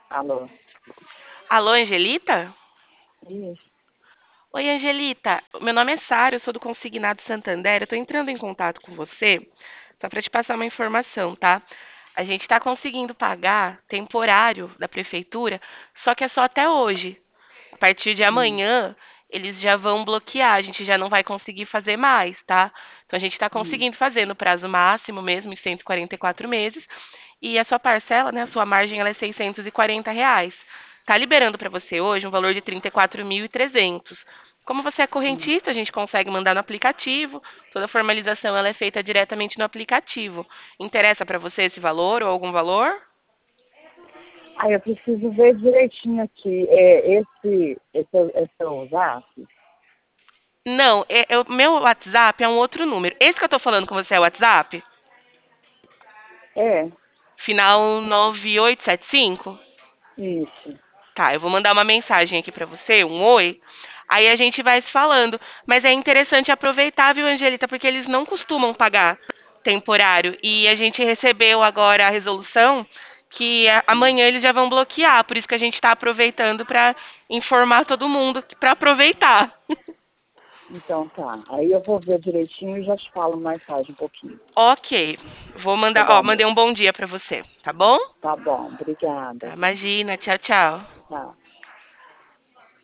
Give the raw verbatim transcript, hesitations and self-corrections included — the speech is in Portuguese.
Alô? Alô, Angelita? Isso. Oi, Angelita. Meu nome é Sara, eu sou do Consignado Santander. Eu tô entrando em contato com você só para te passar uma informação, tá? A gente está conseguindo pagar temporário da prefeitura, só que é só até hoje. A partir de Hum, amanhã, eles já vão bloquear, a gente já não vai conseguir fazer mais, tá? Então a gente está hum. conseguindo fazer no prazo máximo mesmo, em cento e quarenta e quatro meses. E a sua parcela, né, a sua margem, ela é seiscentos e quarenta reais. Tá liberando para você hoje um valor de trinta e quatro mil e trezentos. Como você é Hum. correntista, a gente consegue mandar no aplicativo. Toda a formalização ela é feita diretamente no aplicativo. Interessa para você esse valor ou algum valor? Ah, eu preciso ver direitinho aqui. É, esse, esse, é- esse é o zap? Não, é, é o meu WhatsApp é um outro número. Esse que eu tô falando com você é o WhatsApp? É, Final nove oito sete cinco? isso. Tá, eu vou mandar uma mensagem aqui pra você, um oi. Aí a gente vai se falando. Mas é interessante aproveitar, viu, Angelita? Porque eles não costumam pagar temporário. E a gente recebeu agora a resolução que a- Hum. amanhã eles já vão bloquear. Por isso que a gente tá aproveitando pra informar todo mundo pra aproveitar. Então tá. Aí eu vou ver direitinho e já te falo mais tarde um pouquinho. Ok. Vou Tá mandar, ó, bom, mandei amor? um bom dia pra você, tá bom? Tá bom. Tá, Obrigada. imagina. Tchau, tchau. Tchau.